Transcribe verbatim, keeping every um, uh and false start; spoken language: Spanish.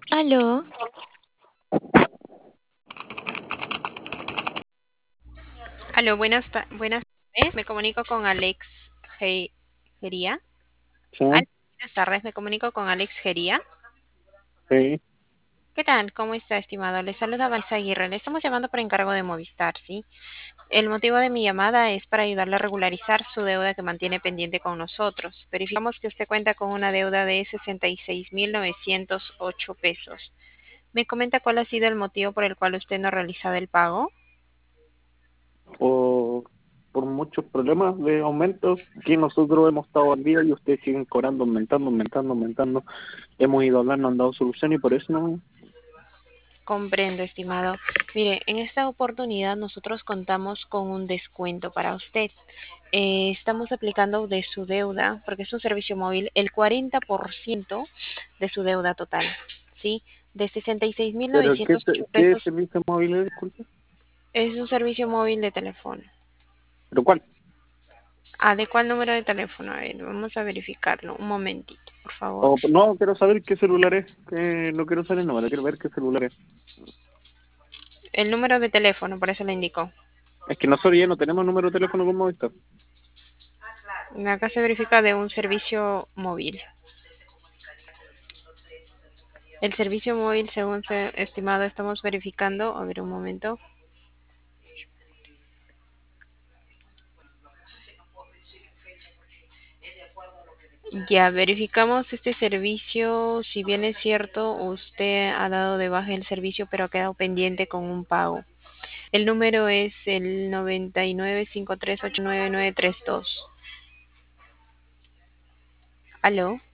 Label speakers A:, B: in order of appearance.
A: Aló,
B: Aló, buenas, ta- buenas tardes. Me comunico con Alex Ge- Gería.
C: Sí,
B: Aló, buenas tardes. Me comunico con Alex Gería.
C: sí.
B: ¿Qué tal? ¿Cómo está, estimado? Le saluda Valsa Aguirre. Le estamos llamando por encargo de Movistar, ¿sí? El motivo de mi llamada es para ayudarle a regularizar su deuda que mantiene pendiente con nosotros. Verificamos que usted cuenta con una deuda de sesenta y seis mil novecientos ocho pesos. ¿Me comenta cuál ha sido el motivo por el cual usted no ha realizado el pago?
C: Por, por muchos problemas de aumentos que nosotros hemos estado al día y ustedes siguen cobrando, aumentando, aumentando, aumentando. Hemos ido hablando, han dado solución y por eso no.
B: Comprendo, estimado. Mire, en esta oportunidad nosotros contamos con un descuento para usted. Eh, estamos aplicando de su deuda, porque es un servicio móvil, el cuarenta por ciento de su deuda total, ¿sí? De sesenta y seis mil
C: Pero ¿qué,
B: novecientos ocho
C: te- qué
B: pesos
C: servicio móvil es, disculpe?
B: es un servicio móvil de teléfono.
C: ¿Pero cuál?
B: Ah, ¿de cuál número de teléfono? A ver, vamos a verificarlo. Un momentito, por favor.
C: O, no, quiero saber qué celular es. Que no quiero saber el número, quiero ver qué celular es.
B: El número de teléfono, por eso le indico.
C: Es que nosotros ya no tenemos número de teléfono con Movistar.
B: Acá se verifica de un servicio móvil. El servicio móvil, según se estimado, estamos verificando. A ver, un momento. Ya verificamos este servicio. Si bien es cierto, usted ha dado de baja el servicio, pero ha quedado pendiente con un pago. El número es el noventa y nueve cincuenta y tres ochenta y nueve nueve treinta y dos. ¿Aló?